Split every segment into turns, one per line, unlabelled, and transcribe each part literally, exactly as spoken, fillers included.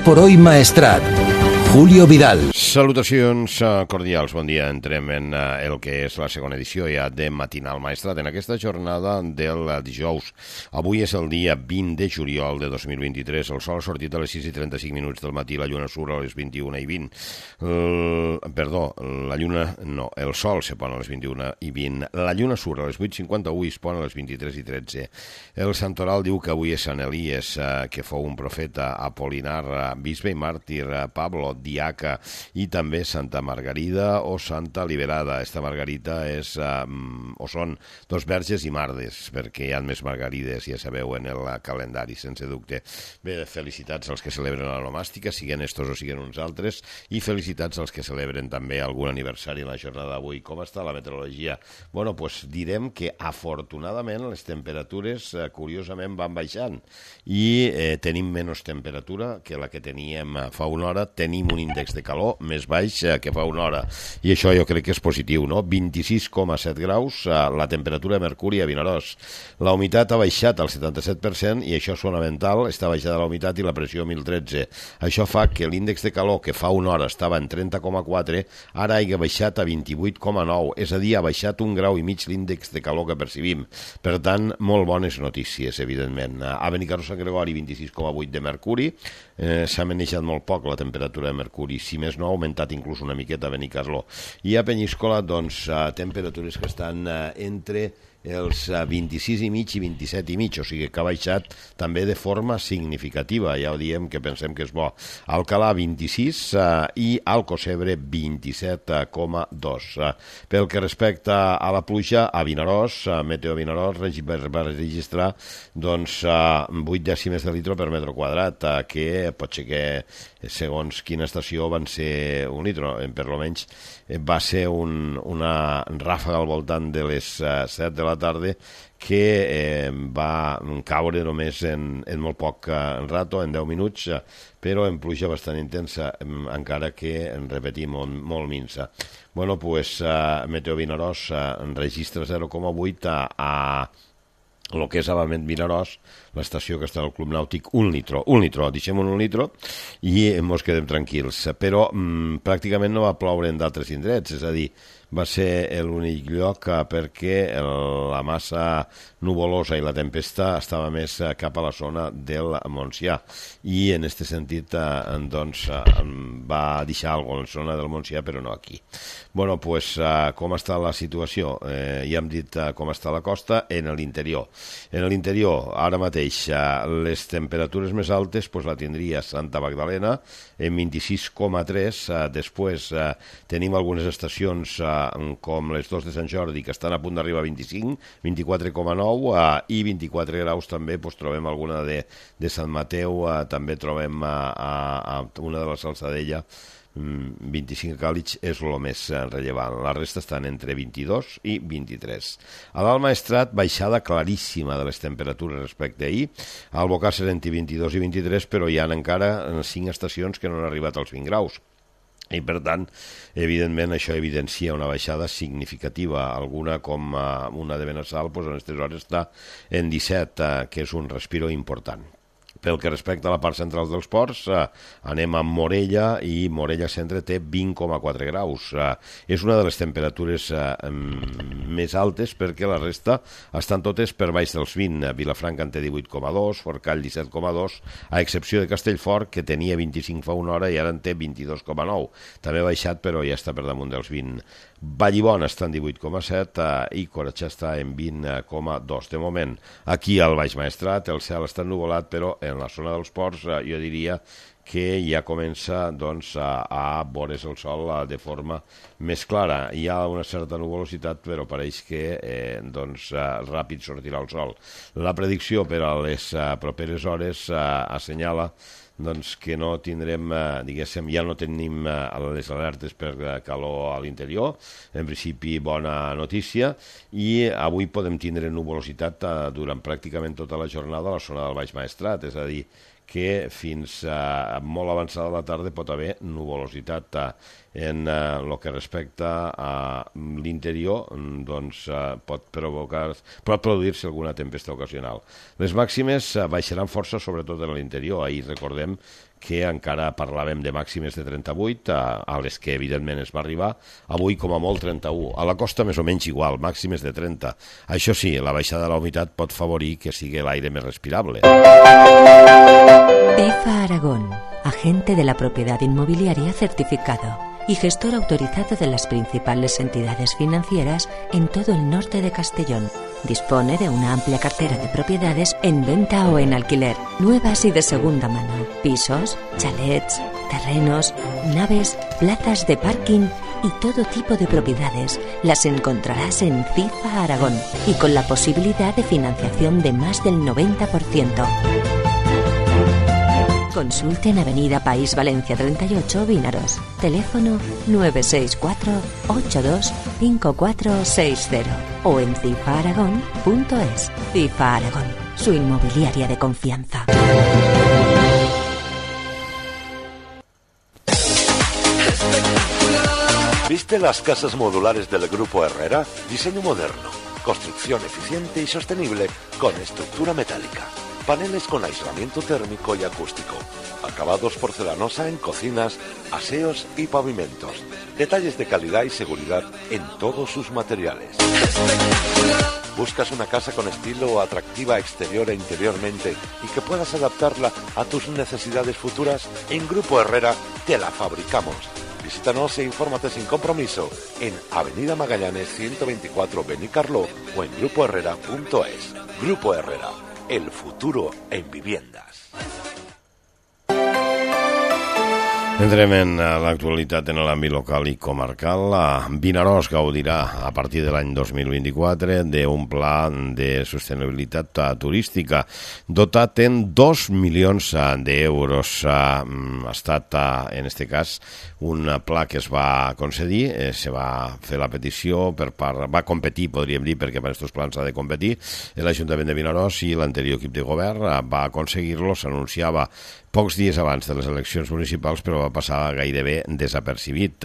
por hoy Maestrat. Julio Vidal.
Salutacions cordials, bon dia. Entrem en el que és la segona edició ja de Matinal Maestrat, en aquesta jornada del dijous. Avui és el dia vint de juliol de dos mil vint-i-tres. El sol ha sortit a les sis i trenta-cinc minuts del matí, la lluna surt a les vint-i-una i vint. El, perdó, la lluna, no, el sol se pon a les vint-i-una i vint. La lluna surt a les vuit cinquanta-u i es pon a les vint-i-tres i tretze. El santoral diu que avui és Sant Elies, que fou un profeta, Apolinar, bisbe i màrtir, Pablo, diaca, i també Santa Margarida o Santa Liberada. Esta Margarita és, um, o són dos verges i mardes, perquè hi ha més margarides, ja sabeu, en el calendari, sense dubte. Bé, felicitats als que celebren la nomàstica, siguen estos o siguen uns altres, i felicitats als que celebren també algun aniversari en la jornada d'avui. Com està la meteorologia? Bueno, pues direm que afortunadament les temperatures eh, curiosament van baixant i eh, tenim menys temperatura que la que teníem fa una hora, tenim un índex de calor més baix que fa una hora, i això jo crec que és positiu, no? vint-i-sis coma set graus, la temperatura de mercuri a Vinaròs. La humitat ha baixat al setanta-set per cent, i això és fonamental, està baixada la humitat i la pressió mil tretze. Això fa que l'índex de calor, que fa una hora estava en trenta coma quatre, ara hagi baixat a vint-i-vuit coma nou, és a dir, ha baixat un grau i mig l'índex de calor que percibim. Per tant, molt bones notícies, evidentment. A Benicarló Sant Gregori, vint-i-sis coma vuit de mercuri, eh, s'ha manejat molt poc la temperatura de mercuri, si més no ha augmentat inclús una miqueta a Benicarló. I a Penyíscola, doncs, temperatures que estan entre els vint-i-sis i mig i vint-i-set i mig, o sigui que ha baixat també de forma significativa, ja ho diem que pensem que és bo. Alcalà vint-i-sis i Alcossebre vint-i-set coma dos. Pel que respecta a la pluja, a Vinaròs, Meteo Vinaròs va registrar doncs vuit dècimes de litre per metre quadrat, que pot ser que segons quina estació van ser un litre, per almenys va ser un, una ràfaga al voltant de les set de la tarda que eh, va caure només en, en molt poc eh, rato, en deu minuts, eh, però en pluja bastant intensa, eh, encara que, en repetim, molt, molt minsa. Bueno, pues, eh, Meteo Vinaròs eh, registra zero coma vuit a, a el que és Avament Vinaròs, l'estació que està al Club Nàutic, un litre, un litre, deixem un litre i ens quedem tranquils. Però mm, pràcticament no va ploure en d'altres indrets, és a dir, va ser l'únic lloc perquè la massa nuvolosa i la tempesta estava més cap a la zona del Montsià, i en aquest sentit doncs, va deixar alguna cosa en la zona del Montsià, però no aquí. Bueno, pues, com està la situació? Eh, ja hem dit com està la costa en l'interior. En l'interior, ara mateix, les temperatures més altes pues, la tindria Santa Magdalena, en vint-i-sis coma tres. Després tenim algunes estacions com les dos de Sant Jordi, que estan a punt d'arribar a vint-i-cinc, vint-i-quatre coma nou, i vint-i-quatre graus també, doncs trobem alguna de, de Sant Mateu, també trobem a, a, a una de la Salzadella, vint-i-cinc càlids és el més rellevant. La resta estan entre vint-i-dos i vint-i-tres. A l'Alt Maestrat, baixada claríssima de les temperatures respecte a ahir. Al Bocàsser entre vint-i-dos i vint-i-tres, però hi ha encara cinc estacions que no han arribat als vint graus. I, per tant, evidentment, això evidencia una baixada significativa. Alguna, com una de Benassal, doncs en aquestes hores està en disset, que és un respiro important. Pel que respecta a la part central dels ports, eh, anem a Morella, i Morella Centre té vint coma quatre graus. Eh, és una de les temperatures eh, més altes, perquè la resta estan totes per baix dels vint. Vilafranca en té divuit coma dos, Forcall disset coma dos, a excepció de Castellfort, que tenia vint-i-cinc fa una hora i ara en té vint-i-dos coma nou. També ha baixat, però ja està per damunt dels vint. Vallibona està en divuit coma set eh, i Coratxà està en vint coma dos. De moment, aquí al Baix Maestrat, el cel està ennuvolat, però en la zona dels ports eh, jo diria que ja comença doncs, a, a veure's el sol eh, de forma més clara. Hi ha una certa nuvolositat, però pareix que eh, doncs, eh, ràpid sortirà el sol. La predicció per a les eh, properes hores eh, assenyala doncs que no tindrem, eh, diguéssim, ja no tenim eh, les alertes per calor a l'interior, en principi bona notícia, i avui podem tindre nuvolositat eh, durant pràcticament tota la jornada a la zona del Baix Maestrat, és a dir, que fins a molt avançada la tarda pot haver nuvolositat. en el que respecta a l'interior, doncs pot provocar, pot produir-se alguna tempesta ocasional. Les màximes baixaran força, sobretot en l'interior. Ahir recordem que encara parlàvem de màximes de trenta-vuit, a, a les que evidentment es va arribar, avui com a molt trenta-u. A la costa més o menys igual, màximes de trenta. Això sí, la baixada de la humitat pot favorir que sigui l'aire més respirable.
EFA Aragón, agente de la propiedad inmobiliaria certificado y gestor autorizado de las principales entidades financieras en todo el norte de Castellón. Dispone de una amplia cartera de propiedades en venta o en alquiler, nuevas y de segunda mano, pisos, chalets, terrenos, naves, plazas de parking y todo tipo de propiedades. Las encontrarás en FIFA Aragón y con la posibilidad de financiación de más del noventa por ciento. Consulte en Avenida País Valencia treinta y ocho, Vinaros. Teléfono nueve seis cuatro, ocho dos, cinco cuatro seis cero o en cifa aragón punto es. FIFA Aragón, su inmobiliaria de confianza.
¿Viste las casas modulares del Grupo Herrera? Diseño moderno, construcción eficiente y sostenible con estructura metálica. Paneles con aislamiento térmico y acústico. Acabados porcelanosa en cocinas, aseos y pavimentos. Detalles de calidad y seguridad en todos sus materiales. ¿Buscas una casa con estilo, atractiva exterior e interiormente y que puedas adaptarla a tus necesidades futuras? En Grupo Herrera te la fabricamos. Visítanos e infórmate sin compromiso en Avenida Magallanes ciento veinticuatro Benicarló o en grupo herrera punto es. Grupo Herrera, el futuro en viviendas.
Entrem en l'actualitat en l'àmbit local i comarcal. Vinaròs gaudirà a partir de l'any dos mil vint-i-quatre d'un pla de sostenibilitat turística dotat en dos milions d'euros. Ha estat, en aquest cas, un pla que es va concedir, se va fer la petició per part, va competir, podríem dir, perquè per aquests plans s'ha de competir, l'Ajuntament de Vinaròs i l'anterior equip de govern va aconseguir-lo, s'anunciava pocs dies abans de les eleccions municipals, però va passar gairebé desapercibit.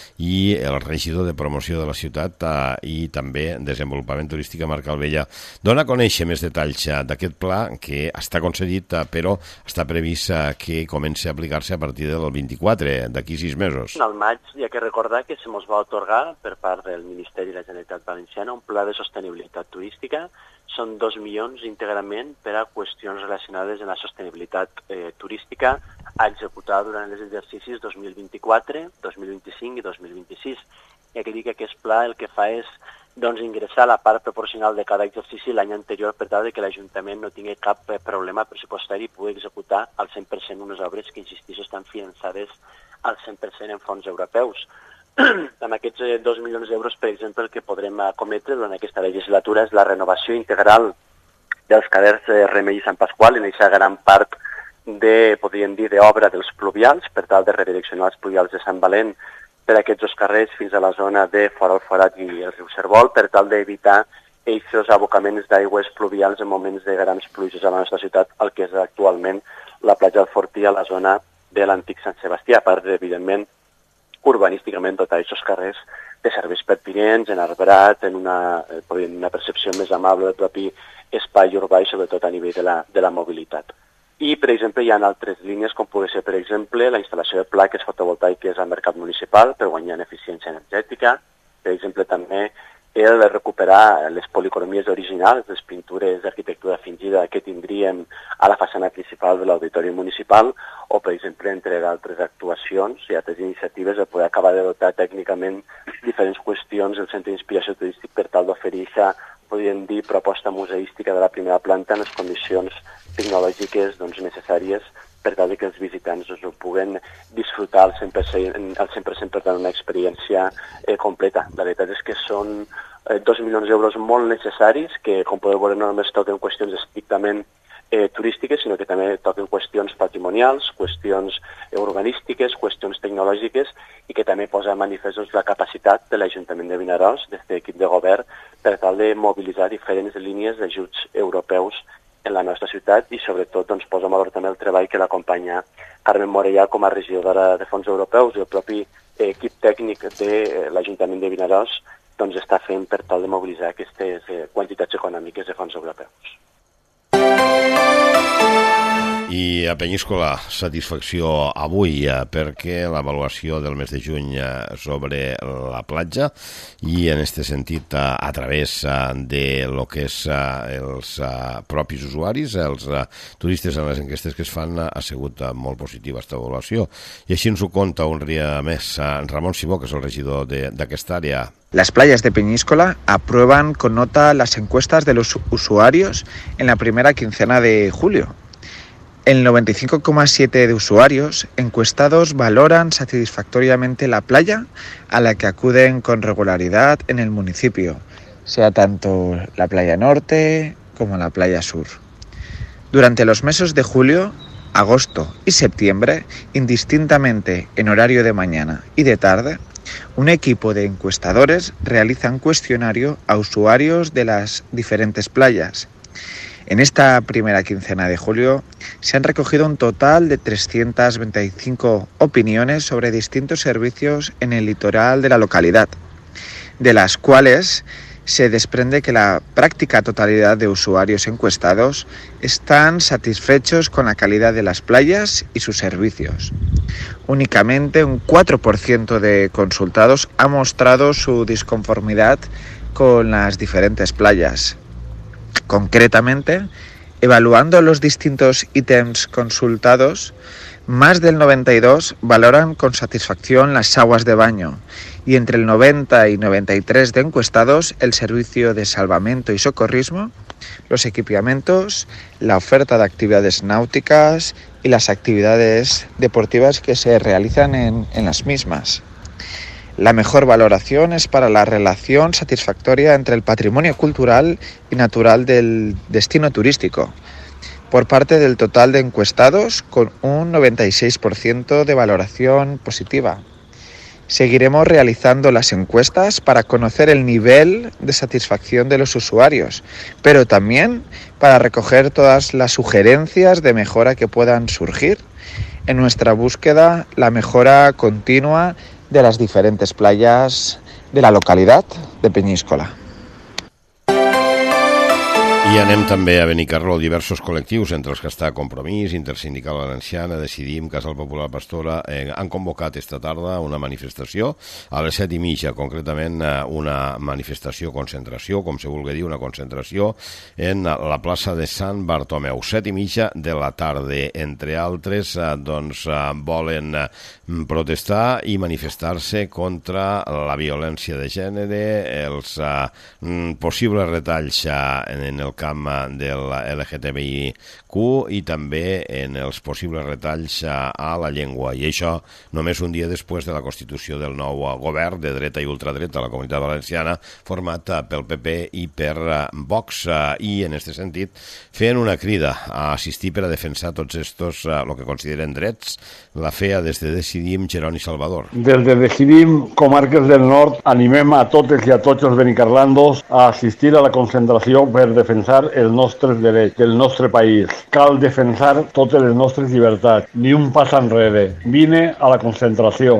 I el regidor de promoció de la ciutat i també desenvolupament turístic, Marc Alvella, dona a conèixer més detalls d'aquest pla que està concedit, però està previst que comenci a aplicar-se a partir del vint-i-quatre, d'aquí sis mesos.
Al maig hi ha que recordar que se mos va atorgar per part del Ministeri de la Generalitat Valenciana un pla de sostenibilitat turística. Són dos milions íntegrament per a qüestions relacionades amb la sostenibilitat eh, turística a executar durant els exercicis dos mil vint-i-quatre, dos mil vint-i-cinc i dos mil vint-i-sis. I aquí dic que aquest pla el que fa és doncs, ingressar la part proporcional de cada exercici l'any anterior per tal que l'Ajuntament no tingui cap eh, problema pressupostari i pugui executar al cent per cent unes obres que, insistixo, estan finançades al cent per cent en fons europeus. Amb aquests eh, dos milions d'euros, per exemple, el que podrem acometre durant aquesta legislatura és la renovació integral dels carrers eh, Remei i Sant Pasqual, en aquesta gran part de, podríem dir, d'obra dels pluvials, per tal de redireccionar els pluvials de Sant Valent per aquests dos carrers fins a la zona de Fora el Forat i el riu Cervol, per tal d'evitar aquests abocaments d'aigües pluvials en moments de grans pluges a la nostra ciutat, el que és actualment la platja del Fortí a la zona de l'antic Sant Sebastià, a part, evidentment, urbanísticament dotar aquests carrers de serveis pertinents, en arbrat, en una, una percepció més amable del propi espai urbà i sobretot a nivell de la, de la mobilitat. I, per exemple, hi ha altres línies, com pugui ser, per exemple, la instal·lació de plaques fotovoltaiques al mercat municipal per guanyar en eficiència energètica, per exemple, també el recuperar les policromies originals, les pintures d'arquitectura fingida que tindríem a la façana principal de l'auditori municipal, o, per exemple, entre d'altres actuacions i altres iniciatives de poder acabar de dotar tècnicament diferents qüestions del Centre d'Inspiració Turístic per tal d'oferir aquesta, podríem dir, proposta museística de la primera planta en les condicions tecnològiques doncs, necessàries per tal que els visitants doncs, ho puguen disfrutar al cent per cent, al cent per cent per tant una experiència eh, completa. La veritat és que són eh, dos milions d'euros molt necessaris que, com podeu veure, no només toquen qüestions estrictament eh, turístiques, sinó que també toquen qüestions patrimonials, qüestions urbanístiques, qüestions tecnològiques i que també posa a manifest doncs, la capacitat de l'Ajuntament de Vinaròs, des de l'equip de govern, per tal de mobilitzar diferents línies d'ajuts europeus en la nostra ciutat i sobretot doncs, posa en valor també el treball que l'acompanya Carmen Morellà com a regidora de fons europeus i el propi equip tècnic de l'Ajuntament de Vinaròs doncs està fent per tal de mobilitzar aquestes eh, quantitats econòmiques de fons europeus.
I a Penyíscola, satisfacció avui eh, perquè l'avaluació del mes de juny eh, sobre la platja i en aquest sentit eh, a través eh, de lo que és eh, els eh, propis usuaris, els eh, turistes en les enquestes que es fan eh, ha sigut eh, molt positiva aquesta avaluació. I així ens ho conta un dia més eh, Ramon Simó, que és el regidor d'aquesta àrea.
Las playas de Peñíscola aprueban con nota las encuestas de los usuarios en la primera quincena de julio. El noventa y cinco coma siete por ciento de usuarios encuestados valoran satisfactoriamente la playa a la que acuden con regularidad en el municipio, sea tanto la playa norte como la playa sur. Durante los meses de julio, agosto y septiembre, indistintamente en horario de mañana y de tarde, un equipo de encuestadores realiza un cuestionario a usuarios de las diferentes playas. En esta primera quincena de julio se han recogido un total de trescientas veinticinco opiniones sobre distintos servicios en el litoral de la localidad, de las cuales se desprende que la práctica totalidad de usuarios encuestados están satisfechos con la calidad de las playas y sus servicios. Únicamente un cuatro por ciento de consultados ha mostrado su disconformidad con las diferentes playas. Concretamente, evaluando los distintos ítems consultados, más del noventa y dos por ciento valoran con satisfacción las aguas de baño y entre el noventa y noventa y tres de encuestados el servicio de salvamento y socorrismo, los equipamientos, la oferta de actividades náuticas y las actividades deportivas que se realizan en, en las mismas. La mejor valoración es para la relación satisfactoria entre el patrimonio cultural y natural del destino turístico, por parte del total de encuestados, con un noventa y seis por ciento de valoración positiva. Seguiremos realizando las encuestas para conocer el nivel de satisfacción de los usuarios, pero también para recoger todas las sugerencias de mejora que puedan surgir en nuestra búsqueda, la mejora continua de las diferentes playas de la localidad de Peñíscola.
I anem també a Benicarló. Diversos col·lectius, entre els que està Compromís, Intersindical Valenciana, Decidim, Casal Popular Pastora, eh, han convocat esta tarda una manifestació a les set i mitja, concretament una manifestació, concentració, com se vulgui dir, una concentració en la plaça de Sant Bartomeu. Set i mitja de la tarda. Entre altres, eh, doncs, eh, volen eh, protestar i manifestar-se contra la violència de gènere, els eh, possibles retalls eh, en el camp del L G T B I Q i també en els possibles retalls a la llengua. I això només un dia després de la constitució del nou govern de dreta i ultradreta a la Comunitat Valenciana, format pel P P i per Vox. I en aquest sentit feien una crida a assistir per a defensar tots estos, el que consideren drets. La feia des de Decidim Jeroni Salvador.
Des de Decidim Comarques del Nord animem a totes i a tots els benicarlandos a assistir a la concentració per defensar els nostres drets del nostre país. Cal defensar totes les nostres llibertats. Ni un pas enrere. Vine a la concentració.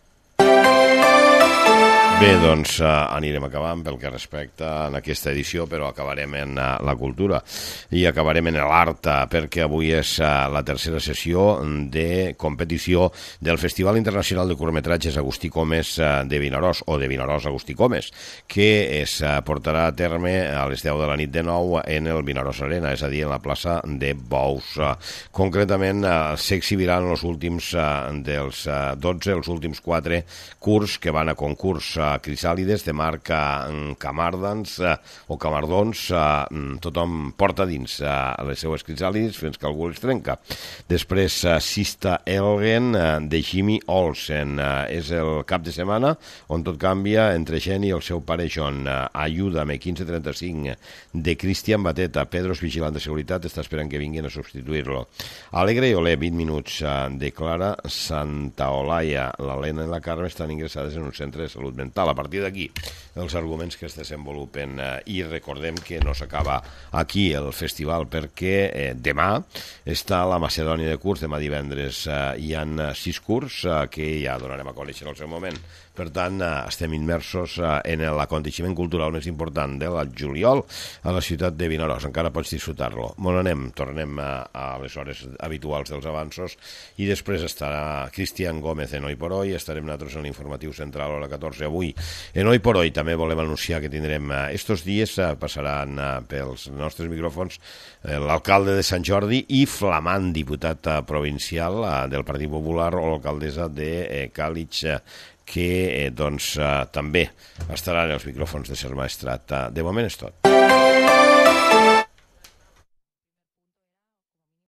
Bé, doncs eh, anirem acabant pel que respecta en aquesta edició, però acabarem en eh, la cultura i acabarem en l'art, perquè avui és eh, la tercera sessió de competició del Festival Internacional de Curtmetratges Agustí Comes eh, de Vinaròs, o de Vinaròs Agustí Comes, que es eh, portarà a terme a les deu de la nit de nou en el Vinaròs Arena, és a dir, en la plaça de Bous. Eh, concretament, eh, s'exhibiran els últims eh, dels eh, dotze, els últims quatre curts que van a concurs. Crisàlides de marca Camardans eh, o Camardons, eh, tothom porta dins eh, les seues crisàlides fins que algú els trenca. Després, eh, Sista Elgen eh, de Jimmy Olsen, eh, és el cap de setmana on tot canvia entre Jenny i el seu pare John. Eh, Ayúdame, quinze trenta-cinc, de Cristian Bateta. Pedros, vigilant de seguretat, està esperant que vinguin a substituir-lo. Alegre i Olé, vint minuts, eh, de Clara Santaolalla. L'Helena i la Carme estan ingressades en un centre de salut mental. tal. A partir d'aquí, els arguments que es desenvolupen eh, i recordem que no s'acaba aquí el festival perquè eh, demà està la Macedònia de curs, demà divendres eh, hi ha sis curs eh, que ja donarem a conèixer al seu moment. Per tant, eh, estem immersos eh, en l'aconteixement cultural més important de la juliol a la ciutat de Vinaròs. Encara pots disfrutar-lo. Bon anem, tornem a, a les hores habituals dels avanços i després estarà Cristian Gómez en Hoy por Hoy, estarem nosaltres en l'informatiu central a la catorze avui. En Hoy por Hoy també volem anunciar que tindrem eh, estos dies, eh, passaran eh, pels nostres micròfons eh, l'alcalde de Sant Jordi i flamant diputat eh, provincial eh, del Partit Popular o l'alcaldessa de eh, Càlig, eh, que eh, doncs, eh, també estaran els micròfons de Ser Maestrat. De moment és tot.